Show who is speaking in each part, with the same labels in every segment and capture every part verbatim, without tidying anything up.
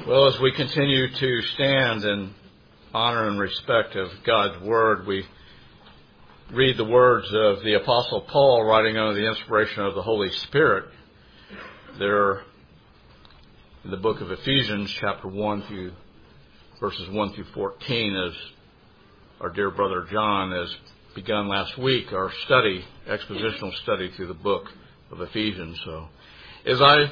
Speaker 1: Well, as we continue to stand in honor and respect of God's Word, we read the words of the Apostle Paul writing under the inspiration of the Holy Spirit. They're in the book of Ephesians, chapter one through verses one through fourteen, as our dear brother John has begun last week, our study, expositional study through the book of Ephesians. So, as I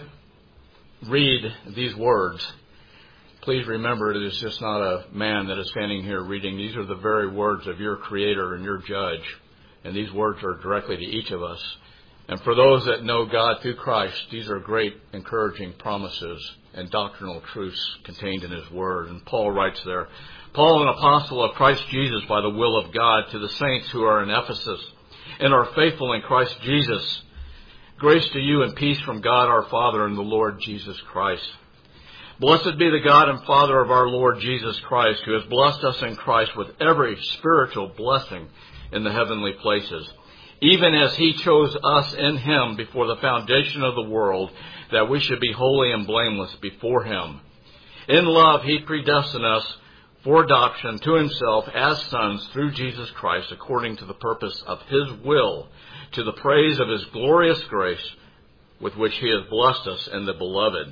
Speaker 1: read these words, please remember it is just not a man that is standing here reading. These are the very words of your Creator and your Judge. And these words are directly to each of us. And for those that know God through Christ, these are great encouraging promises and doctrinal truths contained in His Word. And Paul writes there, Paul, an apostle of Christ Jesus by the will of God, to the saints who are in Ephesus and are faithful in Christ Jesus, grace to you and peace from God our Father and the Lord Jesus Christ. Blessed be the God and Father of our Lord Jesus Christ, who has blessed us in Christ with every spiritual blessing in the heavenly places, even as He chose us in Him before the foundation of the world, that we should be holy and blameless before Him. In love He predestined us for adoption to Himself as sons through Jesus Christ, according to the purpose of His will, to the praise of His glorious grace, with which He has blessed us in the Beloved.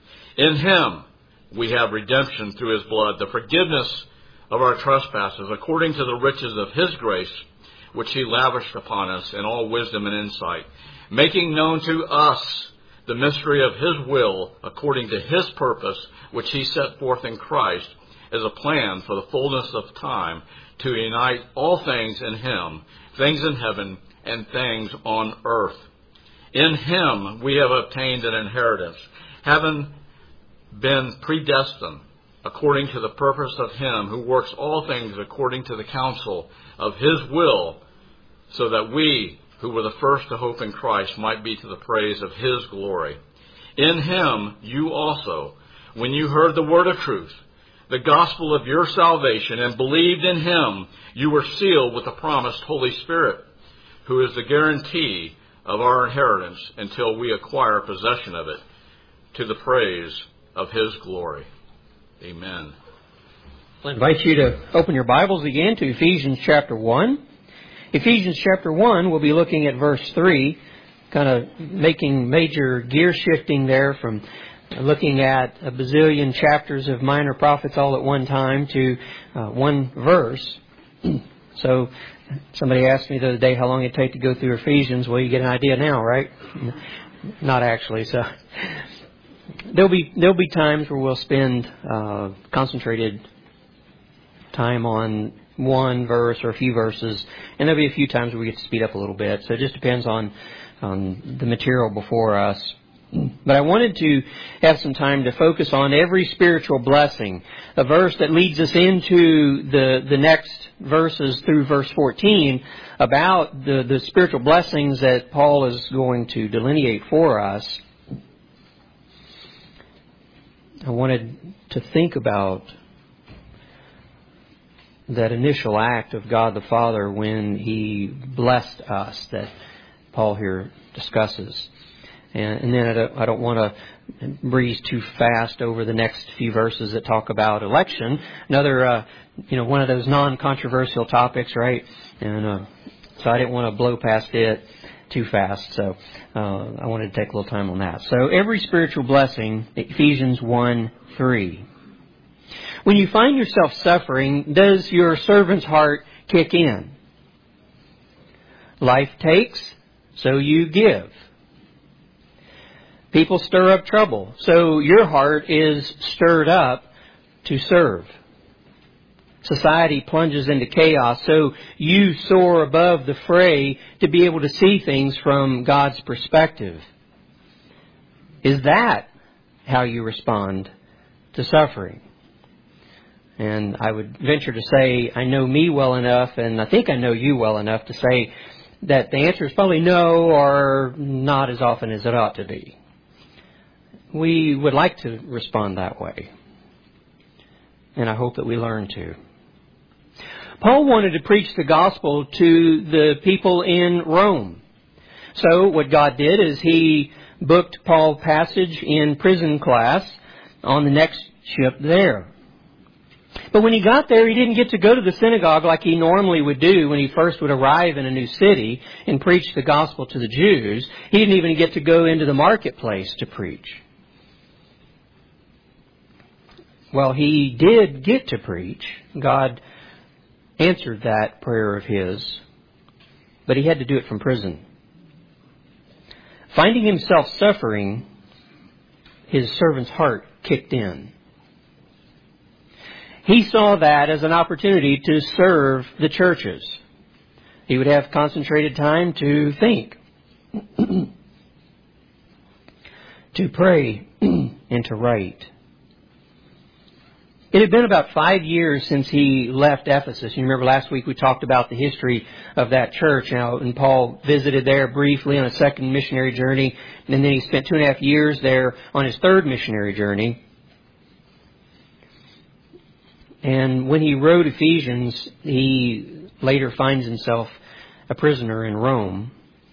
Speaker 1: In Him we have redemption through His blood, the forgiveness of our trespasses, according to the riches of His grace, which He lavished upon us in all wisdom and insight, making known to us the mystery of His will, according to His purpose, which He set forth in Christ as a plan for the fullness of time, to unite all things in Him, things in heaven and things on earth. In Him we have obtained an inheritance, having been predestined according to the purpose of Him who works all things according to the counsel of His will, so that we who were the first to hope in Christ might be to the praise of His glory. In Him you also, when you heard the word of truth, the gospel of your salvation, and believed in Him, you were sealed with the promised Holy Spirit, who is the guarantee of our inheritance until we acquire possession of it, to the praise of His glory. Amen.
Speaker 2: I invite you to open your Bibles again to Ephesians chapter one. Ephesians chapter one, we'll be looking at verse three, kind of making major gear shifting there from looking at a bazillion chapters of minor prophets all at one time to uh, one verse. So somebody asked me the other day how long it'd take to go through Ephesians. Well, you get an idea now, right? Not actually, so... There'll be there'll be times where we'll spend uh, concentrated time on one verse or a few verses, and there'll be a few times where we get to speed up a little bit. So it just depends on on the material before us. But I wanted to have some time to focus on every spiritual blessing, a verse that leads us into the the next verses through verse fourteen about the the spiritual blessings that Paul is going to delineate for us. I wanted to think about that initial act of God the Father when He blessed us that Paul here discusses. And, and then I don't, I don't want to breeze too fast over the next few verses that talk about election. Another, uh, you know, one of those non-controversial topics, right? And uh, so I didn't want to blow past it too fast, so uh, I wanted to take a little time on that. So every spiritual blessing, Ephesians one three. When you find yourself suffering, does your servant's heart kick in? Life takes, so you give. People stir up trouble, so your heart is stirred up to serve. Society plunges into chaos, so you soar above the fray to be able to see things from God's perspective. Is that how you respond to suffering? And I would venture to say, I know me well enough, and I think I know you well enough to say that the answer is probably no, or not as often as it ought to be. We would like to respond that way, and I hope that we learn to. Paul wanted to preach the gospel to the people in Rome. So what God did is He booked Paul passage in prison class on the next ship there. But when he got there, he didn't get to go to the synagogue like he normally would do when he first would arrive in a new city and preach the gospel to the Jews. He didn't even get to go into the marketplace to preach. Well, he did get to preach. God answered that prayer of his, but he had to do it from prison. Finding himself suffering, his servant's heart kicked in. He saw that as an opportunity to serve the churches. He would have concentrated time to think, to pray, and to write. It had been about five years since he left Ephesus. You remember last week we talked about the history of that church. Now, and Paul visited there briefly on a second missionary journey, and then he spent two and a half years there on his third missionary journey. And when he wrote Ephesians, he later finds himself a prisoner in Rome.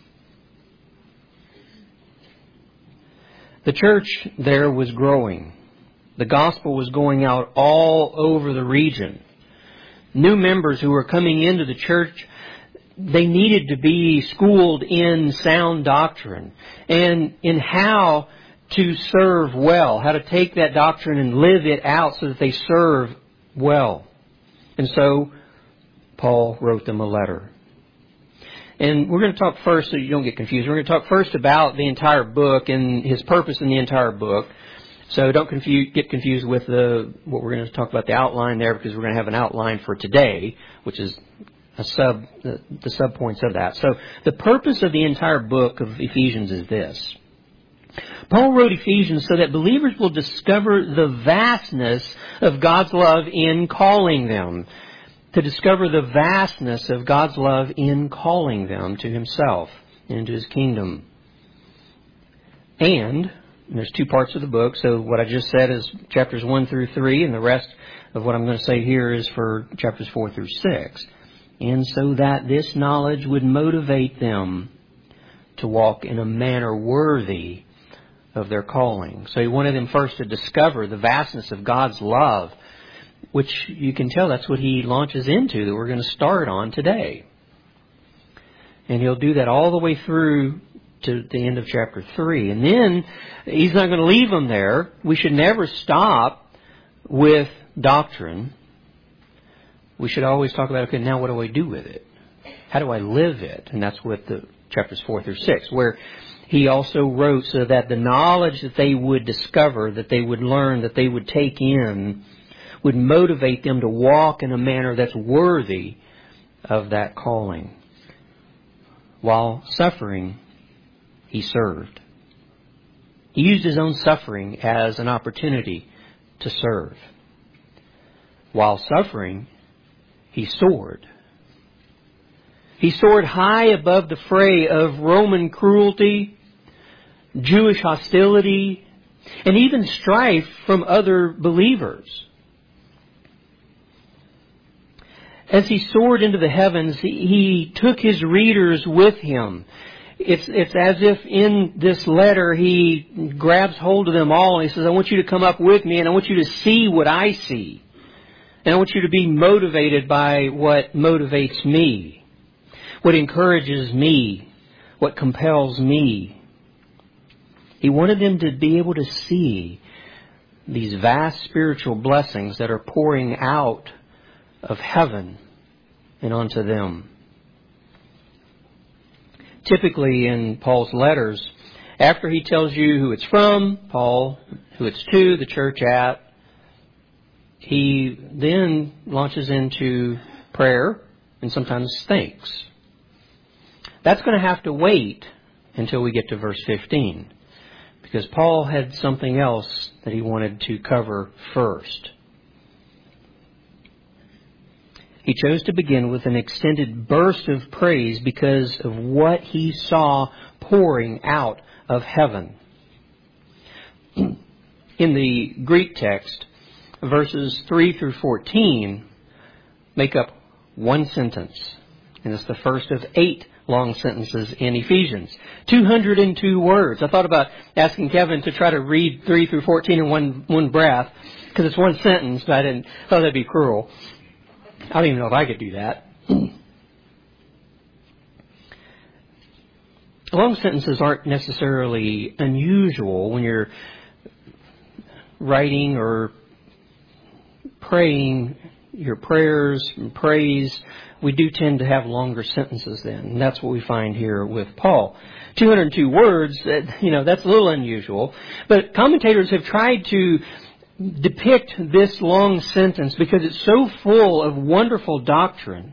Speaker 2: The church there was growing. The gospel was going out all over the region. New members who were coming into the church, they needed to be schooled in sound doctrine and in how to serve well, how to take that doctrine and live it out so that they serve well. And so Paul wrote them a letter. And we're going to talk first, so you don't get confused, we're going to talk first about the entire book and his purpose in the entire book. So don't confuse, get confused with the what we're going to talk about, the outline there, because we're going to have an outline for today, which is a sub the, the sub points of that. So the purpose of the entire book of Ephesians is this. Paul wrote Ephesians so that believers will discover the vastness of God's love in calling them. To discover the vastness of God's love in calling them to Himself, into His kingdom. And there's two parts of the book. So what I just said is chapters one through three, and the rest of what I'm going to say here is for chapters four through six. And so that this knowledge would motivate them to walk in a manner worthy of their calling. So he wanted them first to discover the vastness of God's love, which you can tell that's what he launches into, that we're going to start on today. And he'll do that all the way through to the end of chapter three. And then he's not going to leave them there. We should never stop with doctrine. We should always talk about, okay, now what do I do with it? How do I live it? And that's what the chapters four through six, where he also wrote so that the knowledge that they would discover, that they would learn, that they would take in, would motivate them to walk in a manner that's worthy of that calling. While suffering, he served. He used his own suffering as an opportunity to serve. While suffering, he soared. He soared high above the fray of Roman cruelty, Jewish hostility, and even strife from other believers. As he soared into the heavens, he took his readers with him. It's, it's as if in this letter he grabs hold of them all and he says, I want you to come up with me and I want you to see what I see. And I want you to be motivated by what motivates me, what encourages me, what compels me. He wanted them to be able to see these vast spiritual blessings that are pouring out of heaven and onto them. Typically in Paul's letters, after he tells you who it's from, Paul, who it's to, the church at, he then launches into prayer and sometimes thanks. That's going to have to wait until we get to verse fifteen, because Paul had something else that he wanted to cover first. He chose to begin with an extended burst of praise because of what he saw pouring out of heaven. In the Greek text, verses three through fourteen make up one sentence. And it's the first of eight long sentences in Ephesians. two hundred two words. I thought about asking Kevin to try to read three through fourteen in one one breath, because it's one sentence, but I didn't thought that'd be cruel. I don't even know if I could do that. Long sentences aren't necessarily unusual when you're writing or praying your prayers and praise. We do tend to have longer sentences then. And that's what we find here with Paul. two hundred two words, you know, that's a little unusual. But commentators have tried to depict this long sentence because it's so full of wonderful doctrine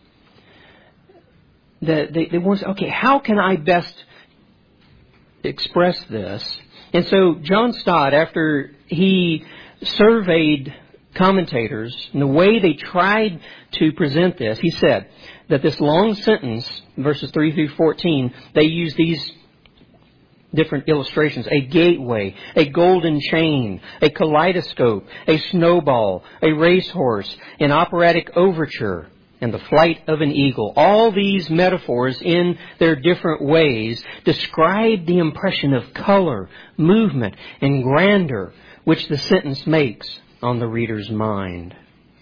Speaker 2: that they, they want to say, okay, how can I best express this? And so John Stott, after he surveyed commentators and the way they tried to present this, he said that this long sentence, verses three through fourteen, they use these different illustrations: a gateway, a golden chain, a kaleidoscope, a snowball, a racehorse, an operatic overture, and the flight of an eagle. All these metaphors, in their different ways, describe the impression of color, movement, and grandeur which the sentence makes on the reader's mind.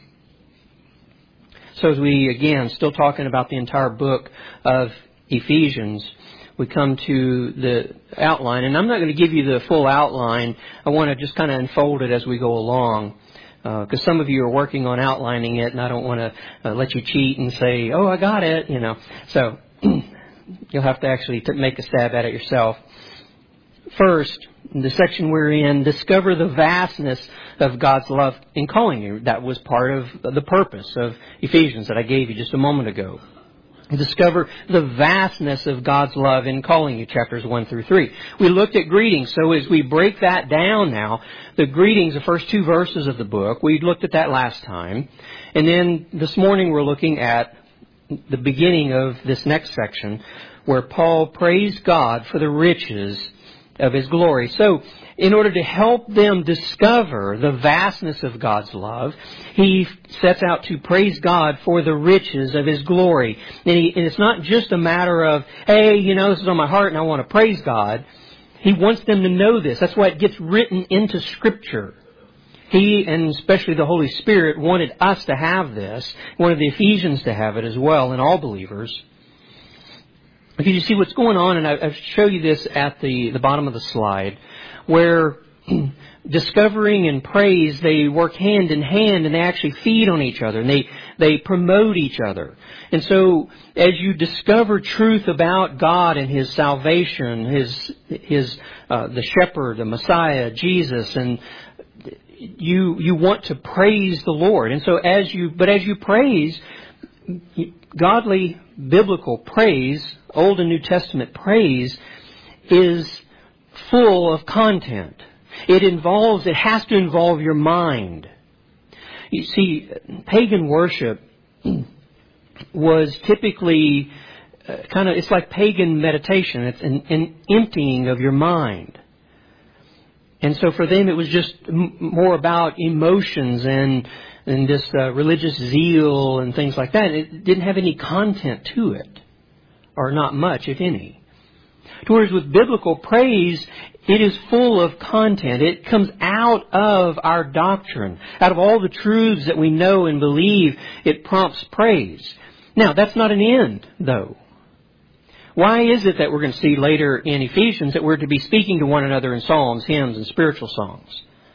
Speaker 2: So as we, again, still talking about the entire book of Ephesians, we come to the outline. And I'm not going to give you the full outline. I want to just kind of unfold it as we go along. Because uh, some of you are working on outlining it, and I don't want to uh, let you cheat and say, oh, I got it, you know. So you'll have to actually t- make a stab at it yourself. First, the section we're in, discover the vastness of God's love in calling you. That was part of the purpose of Ephesians that I gave you just a moment ago. Discover the vastness of God's love in calling you, chapters one through three. We looked at greetings, so as we break that down now, the greetings, the first two verses of the book, we looked at that last time. And then this morning we're looking at the beginning of this next section, where Paul praised God for the riches of His glory. So, in order to help them discover the vastness of God's love, he sets out to praise God for the riches of His glory. And, he, and it's not just a matter of, hey, you know, this is on my heart and I want to praise God. He wants them to know this. That's why it gets written into Scripture. He, and especially the Holy Spirit, wanted us to have this, wanted the Ephesians to have it as well, and all believers. If you see what's going on, and I, I'll show you this at the, the bottom of the slide, where discovering and praise, they work hand in hand, and they actually feed on each other, and they, they promote each other. And so, as you discover truth about God and His salvation, His, His, uh, the Shepherd, the Messiah, Jesus, and you, you want to praise the Lord. And so as you, but as you praise, godly, biblical praise, Old and New Testament praise, is full of content. It involves, it has to involve your mind. You see, pagan worship was typically uh, kind of, it's like pagan meditation. It's an, an emptying of your mind. And so for them it was just m- more about emotions and and this uh, religious zeal and things like that. It didn't have any content to it, or not much, if any. Whereas with biblical praise, it is full of content. It comes out of our doctrine. Out of all the truths that we know and believe, it prompts praise. Now, that's not an end, though. Why is it that we're going to see later in Ephesians that we're to be speaking to one another in psalms, hymns, and spiritual songs?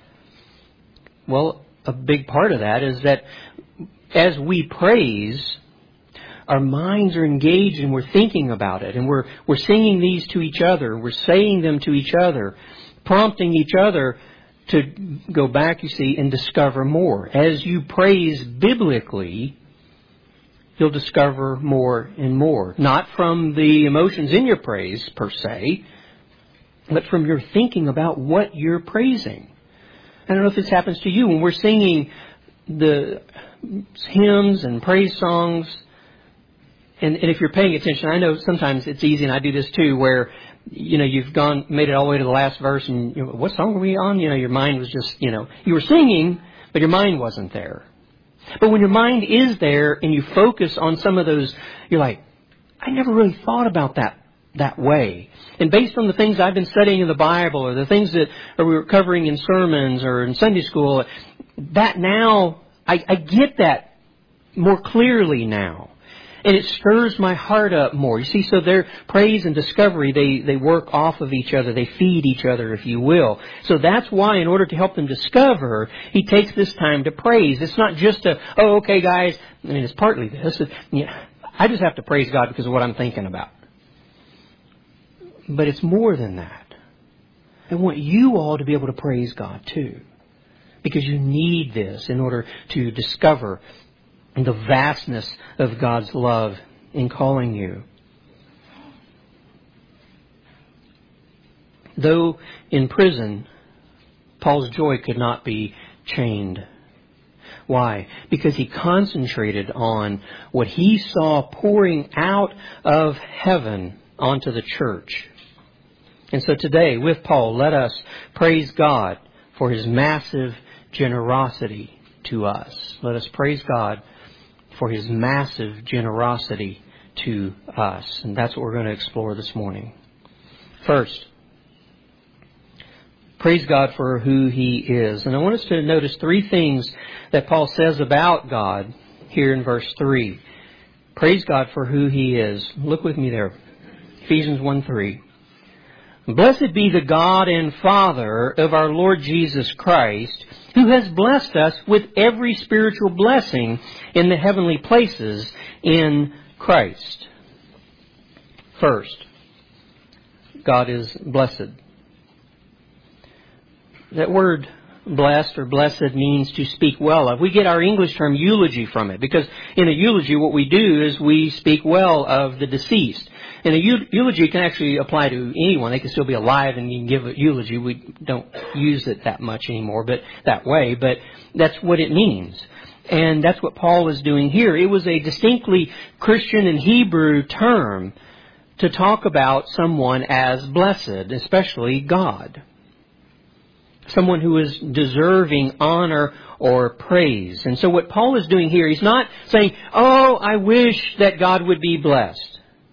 Speaker 2: Well, a big part of that is that as we praise, our minds are engaged and we're thinking about it, and we're we're singing these to each other, we're saying them to each other, prompting each other to go back, you see, and discover more. As you praise biblically, you'll discover more and more. Not from the emotions in your praise, per se, but from your thinking about what you're praising. I don't know if this happens to you. When we're singing the hymns and praise songs, and, and if you're paying attention, I know sometimes it's easy, and I do this too, where, you know, you've gone, made it all the way to the last verse, and, you know, what song were we on? You know, your mind was just, you know, you were singing, but your mind wasn't there. But when your mind is there and you focus on some of those, you're like, I never really thought about that that way. And based on the things I've been studying in the Bible, or the things that we were covering in sermons or in Sunday school, that now, I, I get that more clearly now. And it stirs my heart up more. You see, so their praise and discovery, they, they work off of each other. They feed each other, if you will. So that's why, in order to help them discover, he takes this time to praise. It's not just a, oh, okay, guys. I mean, it's partly this. Yeah, I just have to praise God because of what I'm thinking about. But it's more than that. I want you all to be able to praise God too. Because you need this in order to discover the vastness of God's love in calling you. Though in prison, Paul's joy could not be chained. Why? Because he concentrated on what he saw pouring out of heaven onto the church. And so today, with Paul, let us praise God for His massive generosity to us. Let us praise God for His massive generosity to us. And that's what we're going to explore this morning. First, praise God for who He is. And I want us to notice three things that Paul says about God here in verse three. Praise God for who He is. Look with me there. Ephesians one three. Blessed be the God and Father of our Lord Jesus Christ, who has blessed us with every spiritual blessing in the heavenly places in Christ. First, God is blessed. That word blessed or blessed means to speak well of. We get our English term eulogy from it, because in a eulogy what we do is we speak well of the deceased. And a eulogy can actually apply to anyone. They can still be alive and you can give a eulogy. We don't use it that much anymore, but that way. But that's what it means. And that's what Paul is doing here. It was a distinctly Christian and Hebrew term to talk about someone as blessed, especially God. Someone who is deserving honor or praise. And so what Paul is doing here, he's not saying, oh, I wish that God would be blessed.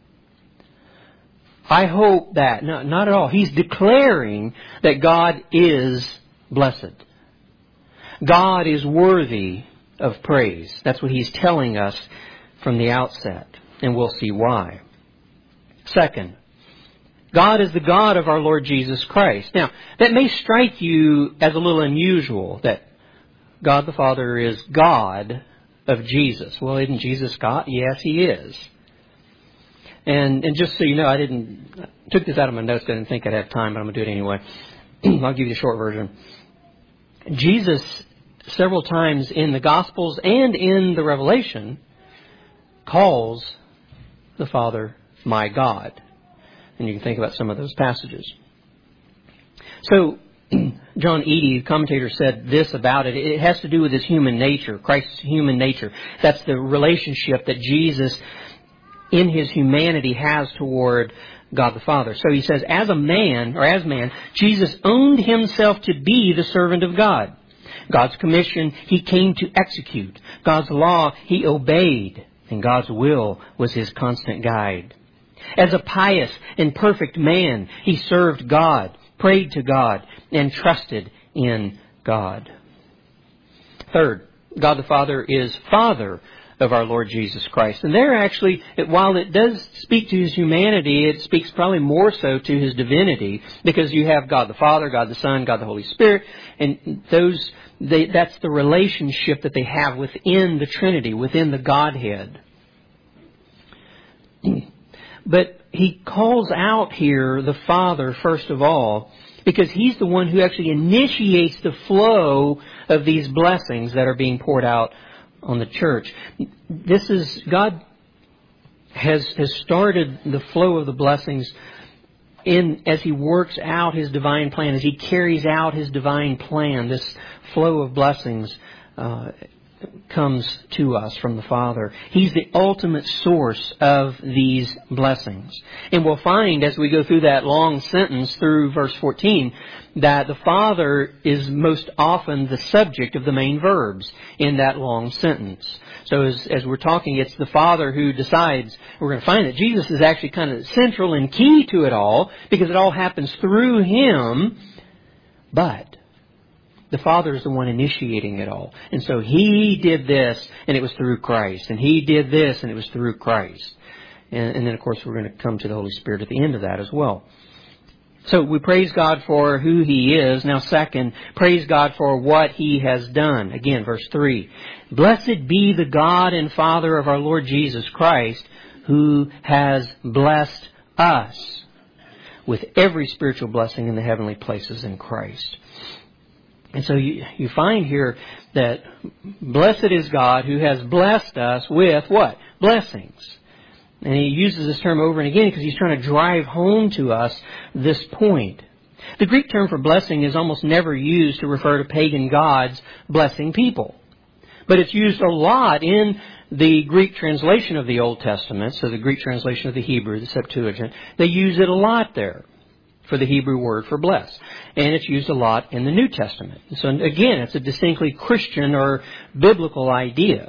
Speaker 2: I hope that. No, not at all. He's declaring that God is blessed. God is worthy of praise. That's what he's telling us from the outset. And we'll see why. Second, God is the God of our Lord Jesus Christ. Now, that may strike you as a little unusual, that God the Father is God of Jesus. Well, isn't Jesus God? Yes, He is. And and just so you know, I didn't I took this out of my notes. I didn't think I'd have time, but I'm going to do it anyway. I'll give you the short version. Jesus, several times in the Gospels and in the Revelation, calls the Father my God. And you can think about some of those passages. So, John Eadie, the commentator, said this about it. It has to do with his human nature, Christ's human nature. That's the relationship that Jesus in His humanity has toward God the Father. So he says, as a man, or as man, Jesus owned Himself to be the servant of God. God's commission He came to execute. God's law He obeyed. And God's will was His constant guide. As a pious and perfect man, He served God, prayed to God, and trusted in God. Third, God the Father is Father of our Lord Jesus Christ. And there actually, while it does speak to His humanity, it speaks probably more so to His divinity, because you have God the Father, God the Son, God the Holy Spirit, and those they, that's the relationship that they have within the Trinity, within the Godhead. But he calls out here the Father first of all, because He's the one who actually initiates the flow of these blessings that are being poured out on the church. This is, God has has started the flow of the blessings in as He works out His divine plan, as He carries out His divine plan, this flow of blessings uh, comes to us from the Father. He's the ultimate source of these blessings. And we'll find as we go through that long sentence through verse fourteen that the Father is most often the subject of the main verbs in that long sentence. So as, as we're talking, it's the Father who decides. We're going to find that Jesus is actually kind of central and key to it all because it all happens through Him. But the Father is the one initiating it all. And so He did this, and it was through Christ. And He did this, and it was through Christ. And, and then, of course, we're going to come to the Holy Spirit at the end of that as well. So we praise God for who He is. Now, second, praise God for what He has done. Again, verse three. Blessed be the God and Father of our Lord Jesus Christ, who has blessed us with every spiritual blessing in the heavenly places in Christ. And so you, you find here that blessed is God who has blessed us with what? Blessings. And he uses this term over and again because he's trying to drive home to us this point. The Greek term for blessing is almost never used to refer to pagan gods blessing people. But it's used a lot in the Greek translation of the Old Testament, so the Greek translation of the Hebrew, the Septuagint. They use it a lot there for the Hebrew word for bless. And it's used a lot in the New Testament. So again, it's a distinctly Christian or biblical idea.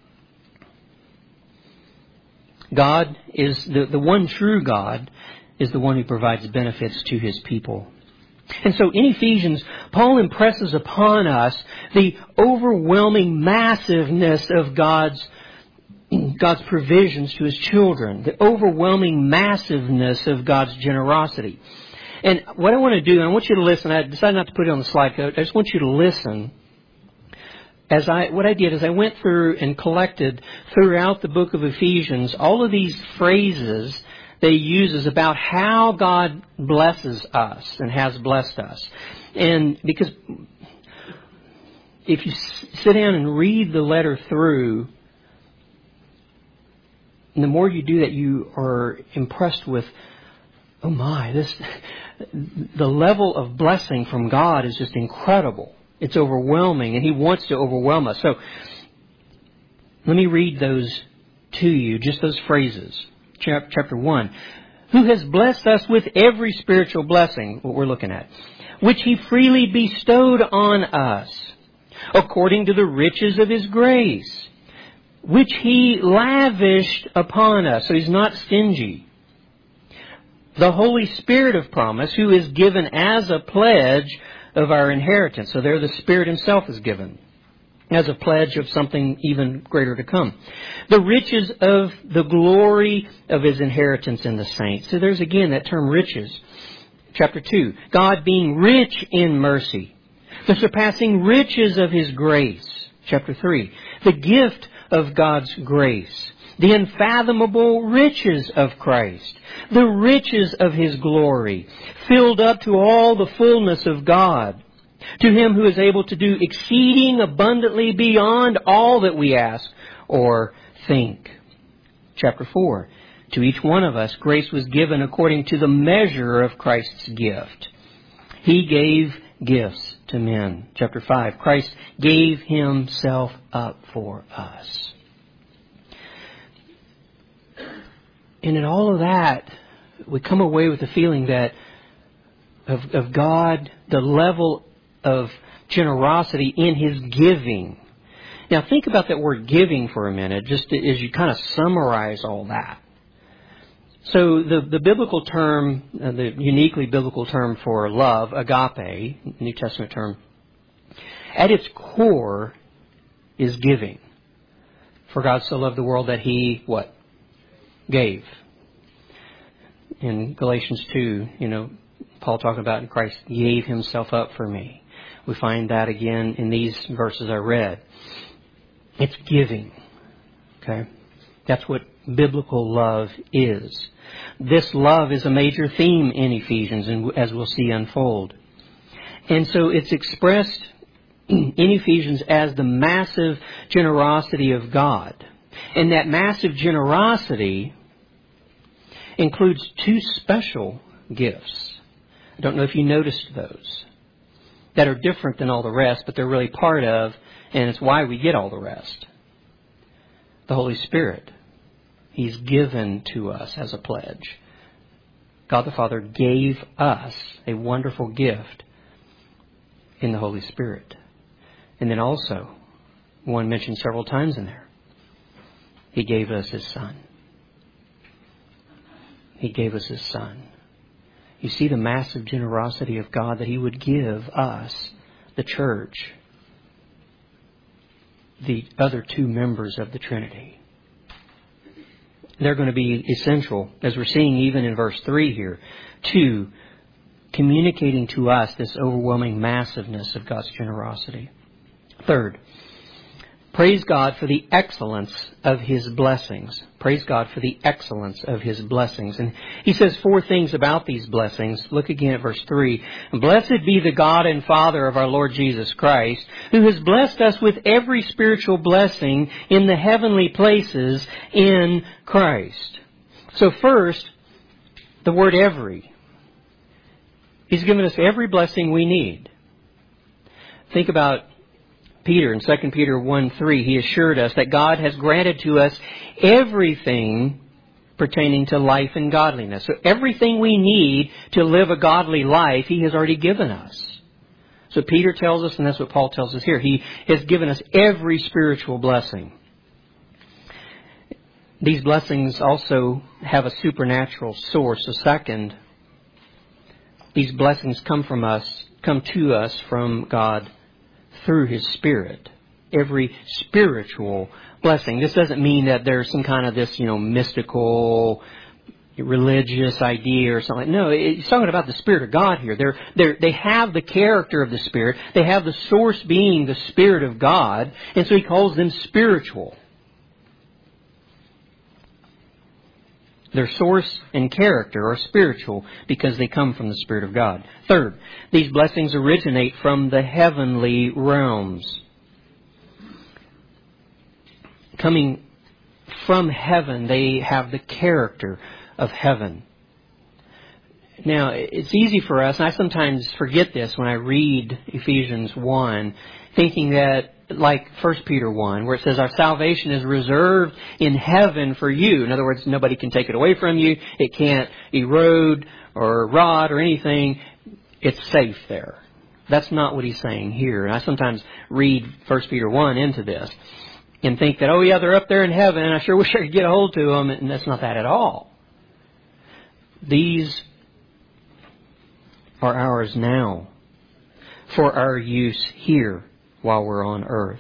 Speaker 2: God is, the, the one true God is the one who provides benefits to His people. And so in Ephesians, Paul impresses upon us the overwhelming massiveness of God's God's provisions to His children, the overwhelming massiveness of God's generosity. And what I want to do, I want you to listen. I decided not to put it on the slide code. I just want you to listen. As I, what I did is I went through and collected throughout the book of Ephesians all of these phrases they uses about how God blesses us and has blessed us. And because if you sit down and read the letter through, and the more you do that, you are impressed with, oh my, this, the level of blessing from God is just incredible. It's overwhelming, and He wants to overwhelm us. So let me read those to you, just those phrases. Chapter one. Who has blessed us with every spiritual blessing, what we're looking at, which He freely bestowed on us, according to the riches of His grace, which He lavished upon us. So He's not stingy. The Holy Spirit of promise, who is given as a pledge of our inheritance. So there the Spirit Himself is given as a pledge of something even greater to come. The riches of the glory of His inheritance in the saints. So there's again that term riches. Chapter two. God being rich in mercy. The surpassing riches of His grace. Chapter three. The gift of God's grace. The unfathomable riches of Christ. The riches of His glory. Filled up to all the fullness of God. To Him who is able to do exceeding abundantly beyond all that we ask or think. Chapter four. To each one of us, grace was given according to the measure of Christ's gift. He gave gifts to men. Chapter five. Christ gave Himself up for us. And in all of that, we come away with the feeling that of, of God, the level of generosity in His giving. Now think about that word giving for a minute, just as you kind of summarize all that. So the, the biblical term, uh, the uniquely biblical term for love, agape, New Testament term, at its core is giving. For God so loved the world that He, what? Gave. In Galatians two, you know, Paul talking about Christ gave Himself up for me. We find that again in these verses I read. It's giving. Okay? That's what biblical love is. This love is a major theme in Ephesians, and as we'll see unfold. And so it's expressed in Ephesians as the massive generosity of God. And that massive generosity includes two special gifts. I don't know if you noticed those. that are different than all the rest, but they're really part of, and it's why we get all the rest. The Holy Spirit. He's given to us as a pledge. God the Father gave us a wonderful gift in the Holy Spirit. And then also, one mentioned several times in there, He gave us His Son. He gave us His Son. You see the massive generosity of God that He would give us, the church, the other two members of the Trinity. They're going to be essential, as we're seeing even in verse three here, to communicating to us this overwhelming massiveness of God's generosity. Third, praise God for the excellence of His blessings. Praise God for the excellence of His blessings. And He says four things about these blessings. Look again at verse three. Blessed be the God and Father of our Lord Jesus Christ, who has blessed us with every spiritual blessing in the heavenly places in Christ. So first, the word every. He's given us every blessing we need. Think about Peter in Second Peter one three. He assured us that God has granted to us everything pertaining to life and godliness. So everything we need to live a godly life, He has already given us. So Peter tells us, and that's what Paul tells us here. He has given us every spiritual blessing. These blessings also have a supernatural source. A second, these blessings come from us, come to us from God through His Spirit. Every spiritual blessing. This doesn't mean that there's some kind of this, you know, mystical, religious idea or something. No, it's talking about the Spirit of God here. They're, they're, they have the character of the Spirit. They have the source being the Spirit of God. And so He calls them spiritual. Their source and character are spiritual because they come from the Spirit of God. Third, these blessings originate from the heavenly realms. Coming from heaven, they have the character of heaven. Now, it's easy for us, and I sometimes forget this when I read Ephesians one, thinking that like First Peter one, where it says our salvation is reserved in heaven for you. In other words, nobody can take it away from you. It can't erode or rot or anything. It's safe there. That's not what he's saying here. And I sometimes read First Peter one into this and think that, oh yeah, they're up there in heaven, and I sure wish I could get a hold to them. And that's not that at all. These are ours now for our use here while we're on earth.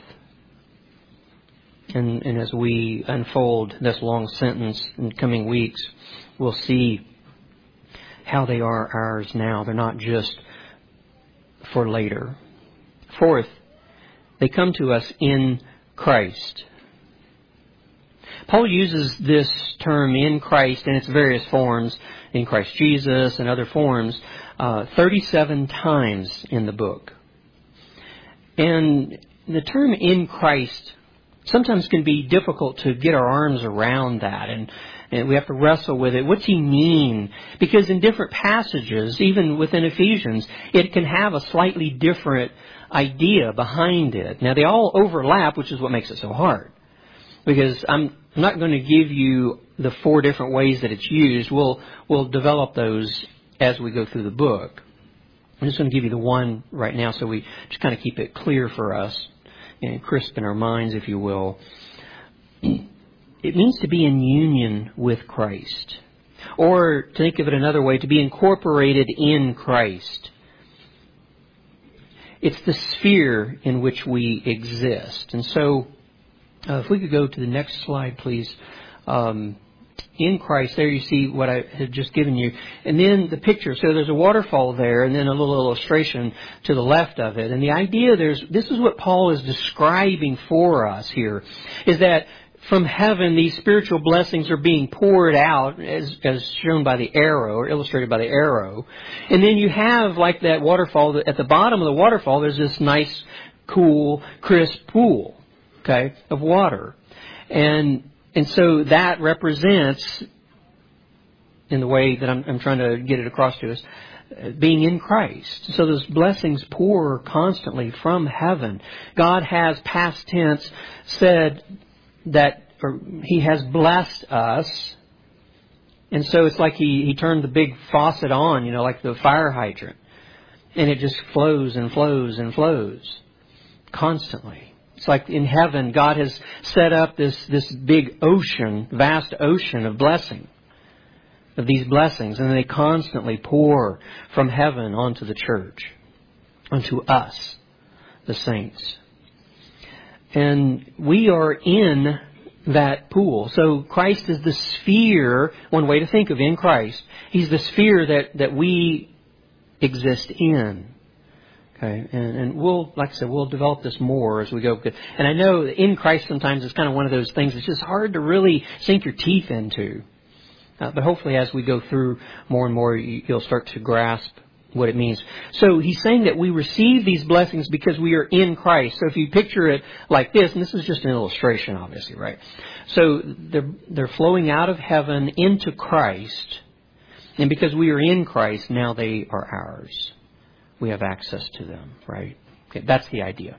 Speaker 2: And, and as we unfold this long sentence in coming weeks, we'll see how they are ours now. They're not just for later. Fourth, they come to us in Christ. Paul uses this term in Christ in its various forms, in Christ Jesus and other forms, uh, thirty-seven times in the book. And the term in Christ sometimes can be difficult to get our arms around that. And, and we have to wrestle with it. What's he mean? Because in different passages, even within Ephesians, it can have a slightly different idea behind it. Now, they all overlap, which is what makes it so hard. Because I'm not going to give you the four different ways that it's used. We'll, we'll develop those as we go through the book. I'm just going to give you the one right now so we just kind of keep it clear for us and crisp in our minds, if you will. It means to be in union with Christ. Or, to think of it another way, to be incorporated in Christ. It's the sphere in which we exist. And so, uh, if we could go to the next slide, please. Um, in Christ, there you see what I had just given you. And then the picture. So there's a waterfall there and then a little illustration to the left of it. And the idea there's, this is what Paul is describing for us here, is that from heaven, these spiritual blessings are being poured out, as, as shown by the arrow, or illustrated by the arrow. And then you have, like that waterfall, at the bottom of the waterfall, there's this nice, cool, crisp pool, okay, of water. And And so that represents in the way that I'm, I'm trying to get it across to us, being in Christ. So those blessings pour constantly from heaven. God has, past tense, said that or He has blessed us. And so it's like He, he turned the big faucet on, you know, like the fire hydrant. And it just flows and flows and flows constantly. It's like in heaven, God has set up this, this big ocean, vast ocean of blessing. Of these blessings, and they constantly pour from heaven onto the church, onto us, the saints. And we are in that pool. So Christ is the sphere, one way to think of in Christ, He's the sphere that, that we exist in. Okay, and, and we'll, like I said, we'll develop this more as we go. And I know in Christ sometimes it's kind of one of those things that's just hard to really sink your teeth into. Uh, but hopefully as we go through more and more, you'll start to grasp what it means. So He's saying that we receive these blessings because we are in Christ. So if you picture it like this, and this is just an illustration, obviously, right? So they're, they're flowing out of heaven into Christ. And because we are in Christ, now they are ours. We have access to them, right? Okay, that's the idea.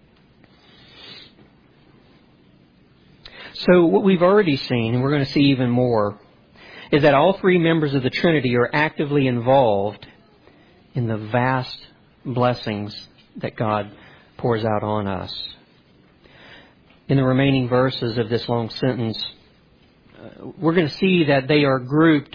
Speaker 2: So what we've already seen, and we're going to see even more, is that all three members of the Trinity are actively involved in the vast blessings that God pours out on us. In the remaining verses of this long sentence, uh, we're going to see that they are grouped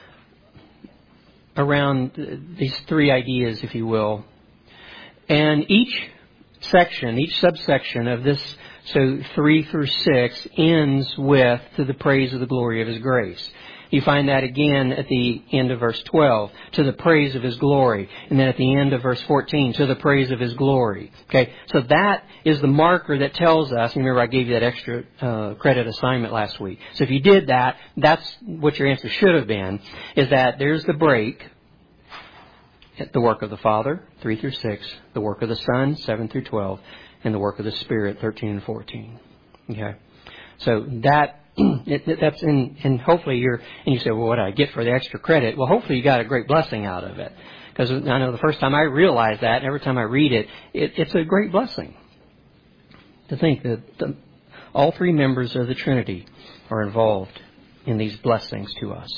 Speaker 2: around these three ideas, if you will. And each section, each subsection of this, so three through six, ends with, to the praise of the glory of His grace. You find that again at the end of verse twelve, to the praise of His glory. And then at the end of verse fourteen, to the praise of His glory. Okay, so that is the marker that tells us, remember I gave you that extra uh, credit assignment last week. So if you did that, that's what your answer should have been, is that there's the break at the work of the Father, three through six, the work of the Son, seven through twelve, and the work of the Spirit, thirteen and fourteen. Okay, so that It, that's in, and hopefully you're, and you say, well, what do I get for the extra credit? Well, hopefully you got a great blessing out of it. Because I know the first time I realized that, and every time I read it, it it's a great blessing to think that the, all three members of the Trinity are involved in these blessings to us.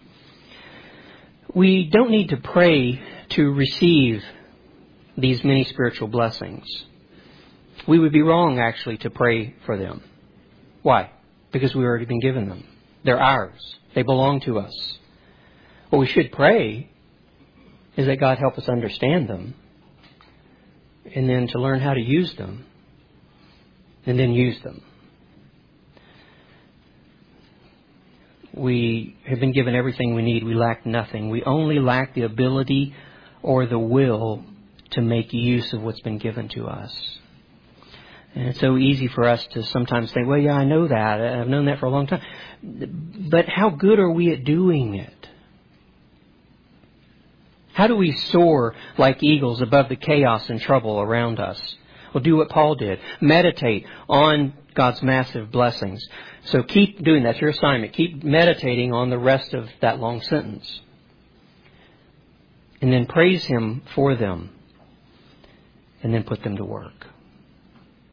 Speaker 2: We don't need to pray to receive these many spiritual blessings. We would be wrong, actually, to pray for them. Why? Because we've already been given them. They're ours. They belong to us. What we should pray is that God help us understand them, and then to learn how to use them, and then use them. We have been given everything we need. We lack nothing. We only lack the ability or the will to make use of what's been given to us. And it's so easy for us to sometimes think, well, yeah, I know that. I've known that for a long time. But how good are we at doing it? How do we soar like eagles above the chaos and trouble around us? Well, do what Paul did. Meditate on God's massive blessings. So keep doing that. That's your assignment. Keep meditating on the rest of that long sentence. And then praise Him for them. And then put them to work.